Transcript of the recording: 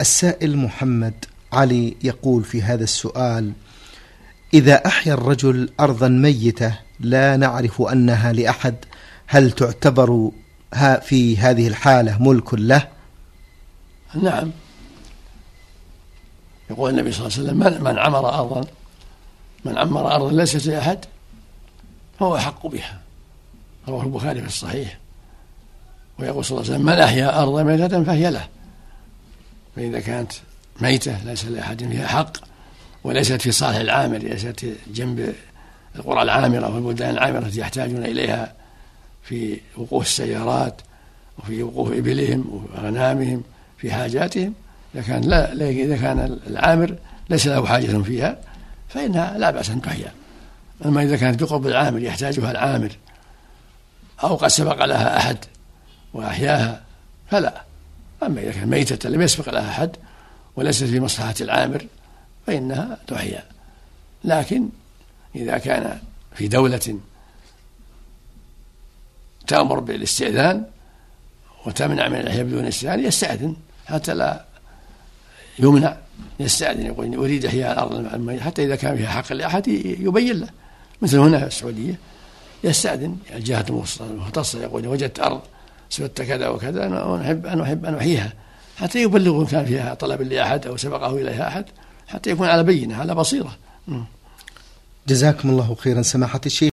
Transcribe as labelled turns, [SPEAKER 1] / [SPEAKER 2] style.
[SPEAKER 1] السائل محمد علي يقول في هذا السؤال: إذا أحيا الرجل أرضا ميتة لا نعرف أنها لأحد، هل تعتبر في هذه الحالة ملك له؟
[SPEAKER 2] نعم، يقول النبي صلى الله عليه وسلم: من عمر أرضا ليست لأحد فهو أحق بها. رواه البخاري في الصحيح. ويقول صلى الله عليه وسلم: من أحيا أرضا ميتة فهي له. فإذا كانت ميتة ليس لأحد فيها حق، وليست في صالح العامر، ليست جنب القرى العامرة والبلدان العامرة التي يحتاجون إليها في وقوف السيارات وفي وقوف إبلهم وأغنامهم في حاجاتهم، إذا كان العامر ليس له حاجة فيها فإنها لا بأس أن تحيا. أما إذا كانت بقرب العامر يحتاجها العامر أو قد سبق لها أحد وأحياها فلا. أما إذا كانت ميتة لم يسبق لها أحد وليست في مصلحة العامر فإنها تحيا. لكن إذا كان في دولة تأمر بالاستئذان وتمنع من الإحياء بدون استئذان يستأذن حتى لا يمنع، يستأذن يقول: أريد إحياء الأرض، حتى إذا كان فيها حق لأحد يبين له. مثل هنا في السعودية يستأذن الجهة المختصة، يقول: وجدت أرض سوت كذا وكذا، أنا أحب أن أحييها، حتى يبلغ كان فيها طلب لأحد أو سبقه إليها أحد، حتى يكون على بينة على بصيرة.
[SPEAKER 1] جزاكم الله خيرا سماحة الشيخ.